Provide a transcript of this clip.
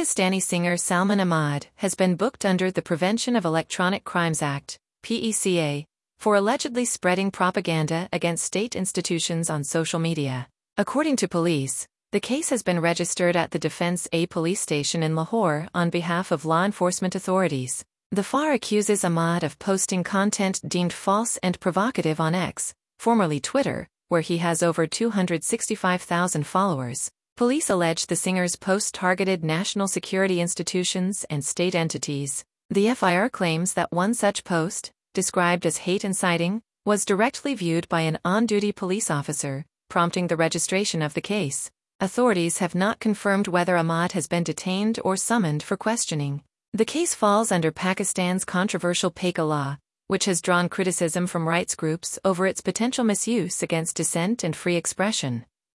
Pakistani singer Salman Ahmad has been booked under the Prevention of Electronic Crimes Act, PECA, for allegedly spreading propaganda against state institutions on social media. According to police, the case has been registered at the Defence A police station in Lahore on behalf of law enforcement authorities. The FAR accuses Ahmad of posting content deemed false and provocative on X, formerly Twitter, where he has over 265,000 followers. Police allege the singer's post targeted national security institutions and state entities. The FIR claims that one such post, described as hate inciting, was directly viewed by an on-duty police officer, prompting the registration of the case. Authorities have not confirmed whether Ahmad has been detained or summoned for questioning. The case falls under Pakistan's controversial PECA law, which has drawn criticism from rights groups over its potential misuse against dissent and free expression.